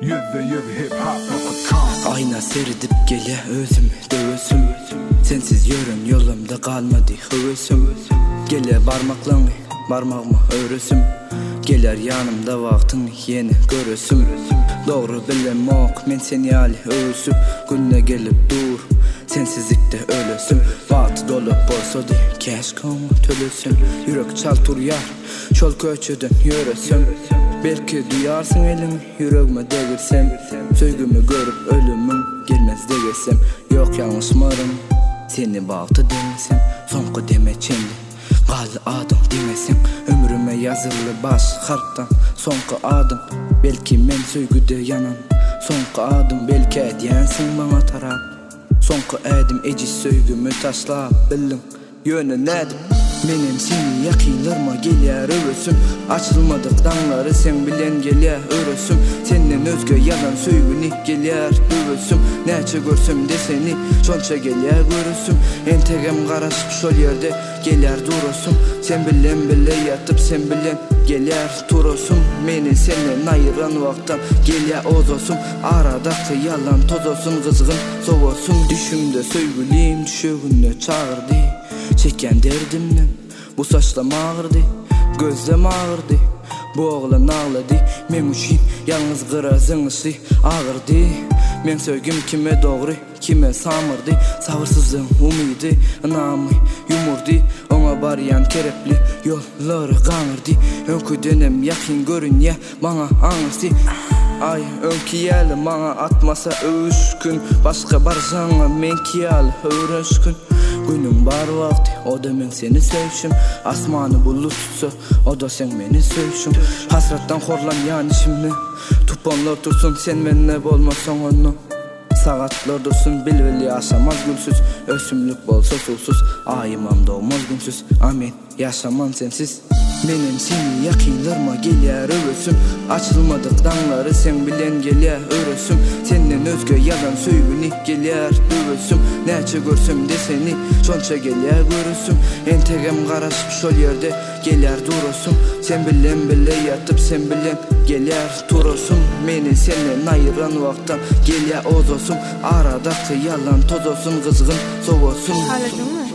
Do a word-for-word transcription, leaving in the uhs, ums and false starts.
yüzde yüz hip hop nokta com. Ayna seridip gele özümü dövüsüm. Sensiz yürün yolumda kalmadı hövüsüm. Gele barmaklan barmağıma örüsüm. Geler yanımda vaktin yeni görüsüm. Doğru bilem ok men seni ali öğüsüp. Günne gelip dur sensizlikte ölüsüm. Batı dolup bolsa di keşke onu tölüsüm. Yürek çaltur yar şol köçüdün yürüsüm. Belki duyarsın elimi yüreğime degirsem. Söygümü görüp ölümüm gelmez degesem. Yok yanlışmarım seni bağıtı demesem. Sonku deme çendi galı adım demesin. Ömrüme yazılı baş harptan sonku adım. Belki men söygüde yanan sonku adım. Belki ediyensin bana taraf. Sonku edim ecis söygümü taşlap bildim yönü nedim. Menem seni yakınlarıma gelyer örüsüm. Açılmadık danları sen bilen gelyer örüsüm. Senden özgü yalan söygünü gelyer dövüsüm. Neçe görsüm de seni çonça gelyer görüsüm. Entegem karışıp şol yerde gelyer durusum. Sen bilen bile yatıp sen bilen gelyer turusum. Meni senden ayıran vaktan gelyer ozosum. Aradaki yalan tozosum kızgın soğusun. Düşümde söygüleyim düşüğünü çağırdı. Çeken derdimden bu saçlam ağırdı, gözlem ağırdı. Bu oğlan ağladı, men üçün yalnız gırazınısı ağırdı. Men söygüm kime doğru, kime samırdı. Sabırsızlığım umidi, namı yumurdu. Ona barayan kerepli yolları kanırdı. Önkü dönem yakın görün ya bana anısı. Ay önkü yeli bana atmasa öşkün. Başka barzana men kiyali öğreşkün. Günüm bar vakti o da men seni sevşim. Asmanı bulut tutsa o da sen beni sevşim. Hasrattan horlan yani şimdi tupanlar tursun sen menle bolmasan onu. Saatlar dursun bilveli yaşamaz gülsüz. Ösümlük bolsa sulsuz ayımam doğmaz günsüz. Amin yaşaman sensiz. Menem seni yakınlarıma gelyer örüsüm. Açılmadık danları sen bilen gelyer örüsüm. Senden özgü yalan söygünü gelyer dövüsüm. Neçe görsüm de seni çonça gelyer görüsüm. Entegem karışıp şol yerde gelyer durusum. Sen bilen bile yatıp sen bilen gelyer turusum. Meni senden ayıran vaktan gelyer ozosum. Aradaki yalan tozosum kızgın soğusun. Ağladın mı?